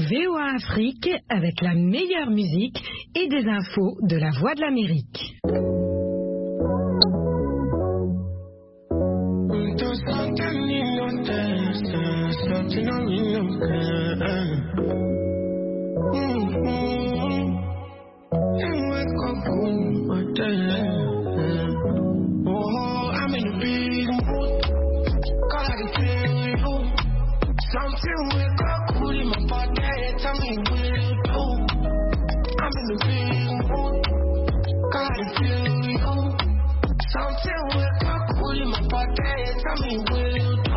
VOA Afrique avec la meilleure musique et des infos de la Voix de l'Amérique. Something wake up cool in my body, tell me what you do. I'm in the big mood, gotta feel you. Something wake up cool in my body, tell me what you do.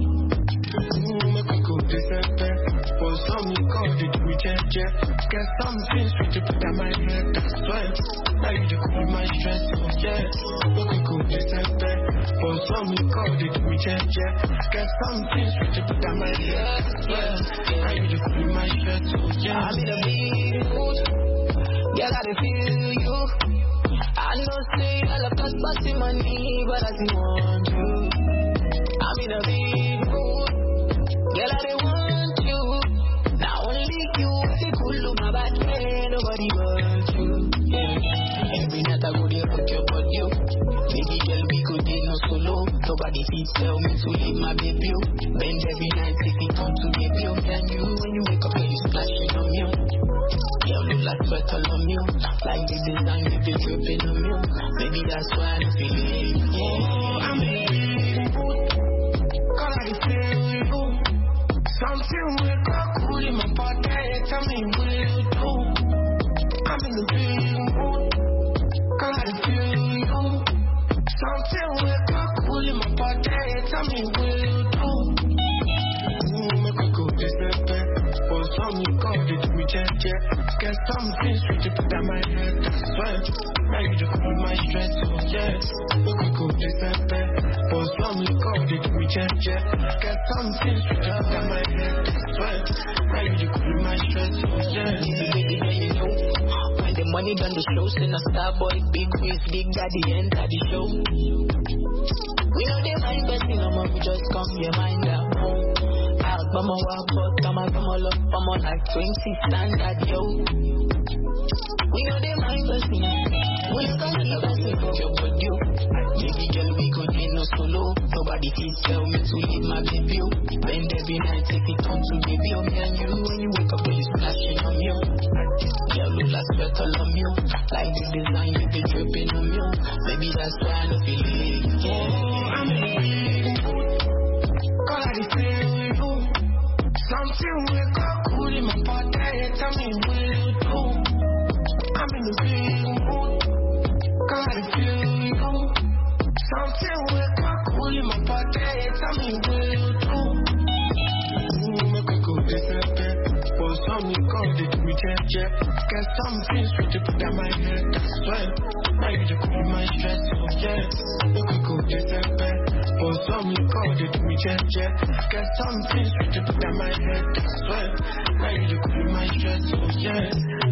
Make me go disappear, for some you call it reject. Get something sweet to put on my head, that's why. Now you just cool my stress, oh yeah. Make me go disappear, for some you call it reject. Get something sweet to put on my head, that's why. Now you just cool my stress, oh yeah. I'm in a big mood, girl I feel you. I know say I love cost passing money, but I still want you. I'm in a big mood, girl I want you. Now only you, say cool to my bad man, nobody wants you. Every night I go there rock your body, baby girl we go there no solo. Nobody feels tell me to leave my baby. Bend every night, take it on to baby. And you, when you wake up, you splashing on me. Girl, you like sweat all on me. Like the design, you be dripping on me. Maybe that's why I'm feeling. Yeah, I'm in the mood, cause I feel you. Something wake up cool in my body, tell me what you do. I'm in the big mood, cause I feel you. Something wake up cool in my body, tell me what you do. Make me go disappear, for some you call it reject. Get something sweet to put on my head, that's why. Now you just cool my stress, oh yeah. Make me go disappear, for some you call it reject. Get something sweet to put on my head, that's why. Now you just cool my stress, oh yeah. Baby, you know, when the money done the show, send a star boy, big waist, big daddy enter the show. We know they mind person, no more, we just come your mind at home. Out, mama walk out, come on, look, come on like 20 standard, yo. We know they mind person, we come keep person for your body. Baby girl, we go in no solo. Nobody feels tell me to leave my baby. Bend every night, take it on to baby. Me and you, when you wake up, you splashing on you. Girl, look like sweat all on you. Like the design, you be dripping on you. Maybe that's why I don't feel it. Yeah, I'm in the mood, cause I feel you. Something wake up cool in my body, tell me what you do. I'm in the big mood, cause I feel you. Something wake up cool in my body, tell me what you do. Make me go disappear, for some you call it reject. Get something sweet to put on my head, that's why. Now you just cool my stress, oh yeah. Make me go disappear, for some you call it reject. Get something sweet to put on my head, that's why. Now you just cool my stress, oh yeah.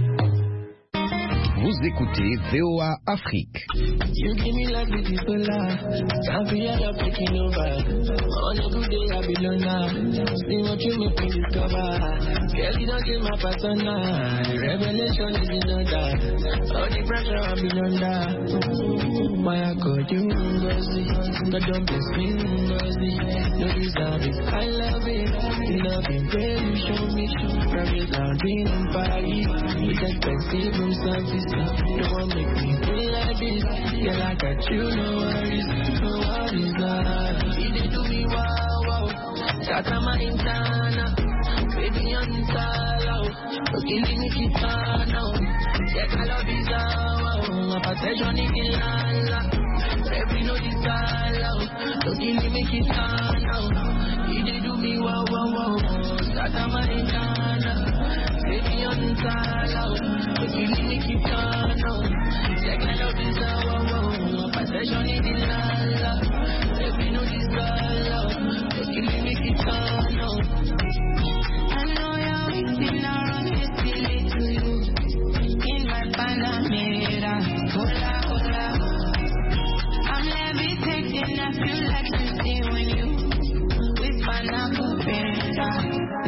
Vous écoutez VOA Afrique. You give me like this is the last. Can't be you're taking over. On a good day I be alone now. See what you make me discover. Girl, you don't get my persona. The revelation is in order. All the pressure I be under. Why I call you Ngozi? But don't be sweet Ngozi. No deserve it, I love it. Love it, girl, you show me. Promise I'll be in Paris. With expensive room service. Don't want make me feel like this. Girl, I got you, no worries. No worries, He did do me wow, wow. Tata my intana. Baby, on salo. Killing me, keep on now. Yeah, I love you, wow. My possession is in lala. Every no desire. Killing me, keep on now. He did do me wow, wow, wow. Tata my intana. Baby, on salo. Killing me, keep on now. Yeah, I love you, wow. My possession is in lala. Every no desire. Killing me, keep on now. I know you're waiting around to steal it to you. In my Panamera, hola, hola. I'm levitating, I feel like 50 when you whisper Naco Pera.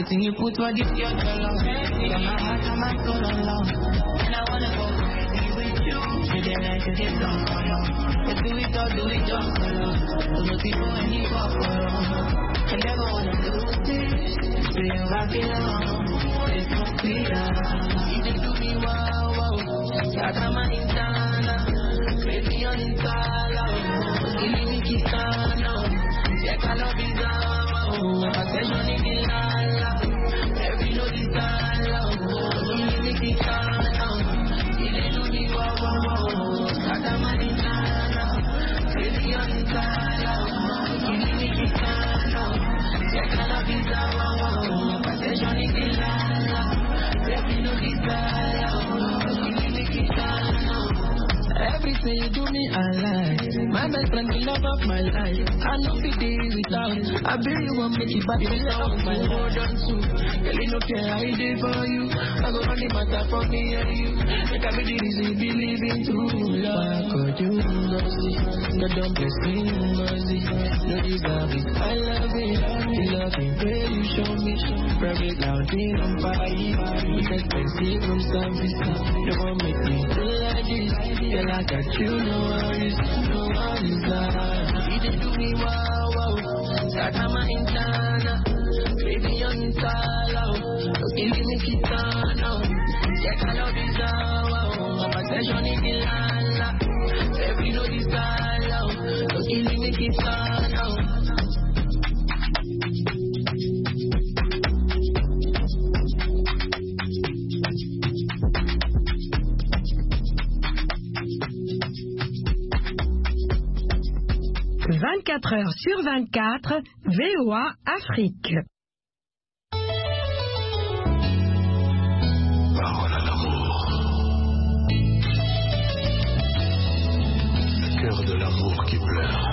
the thing you put for this your love. Got my heart and my soul alone. And I wanna go crazy with you. You didn't like to get drunk for love. Let's do it all, do it just for love. Don't know people when you go for love. I never wanna lose this. So you rock it on. It's so clear. You did do me wow, wow. Got my insana. Baby on insala. Give me kisana. Yeah, I love you now. Attention in the lala. Every no desire. Give me kisana. You did do me wow, wow. Got my insana. Baby on insala. Give me kisana. Yeah, I love you now. Attention in the lala. Every no desire. Give me kisana. Everything you do me, I like. My best friend, the love of my life. I know fit it without. I bet you won't make it back without my hold on to. Girl, you don't care I did for you. I go run the matter for me and you. Make I be the reason you believe in true love. Why could you mercy? No don't bless me, mercy. No deserve it. I love it. The love in prayer you show me. Private lounge on fire. Expensive from service. You won't make me feel like this. Girl, I got you, no worries, no worries. You did do me wow, wow. Saka my insana, baby on insala. Give me kitana, yeah, I love you now. My attention is the lala, baby no desire. Give me kitana. « 24 heures sur 24, VOA Afrique. Parole à l'amour. Le cœur de l'amour qui pleure.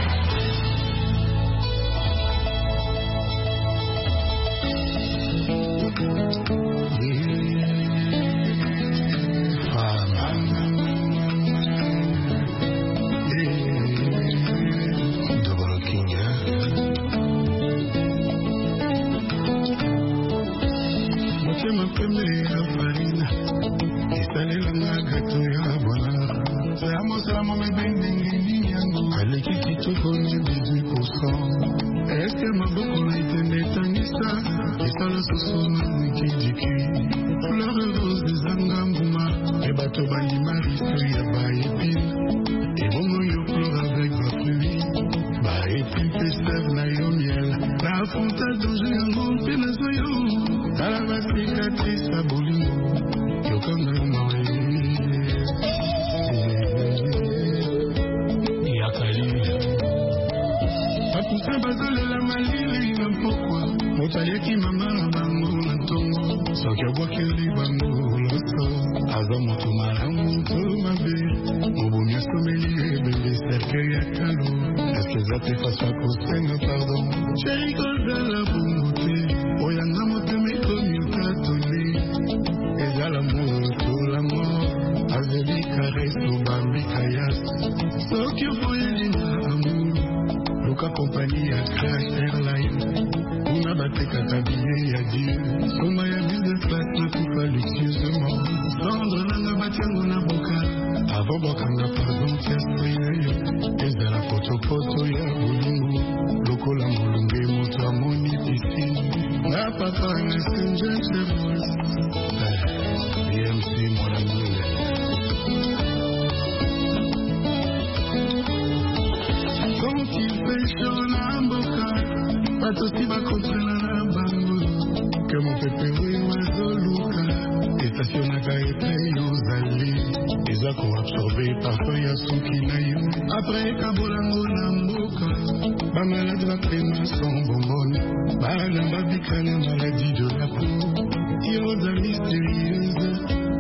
Après Kabolango Namboka, ma malade va prendre son bonbon. Balamba bicale maladie de la peau. Iroda mystérieuse,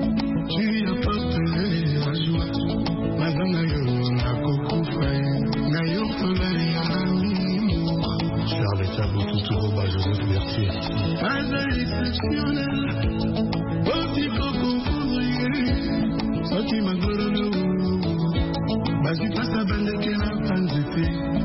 tu apporterais la joie. Madame yo na coco fay, na yo soleil à l'amour. Charles Abou Toutouro, Joseph Mercier. Hasard exceptionnel, petit coco ouvrier, ça qui m'a donné. Vas-y, passe à bande que la panzete.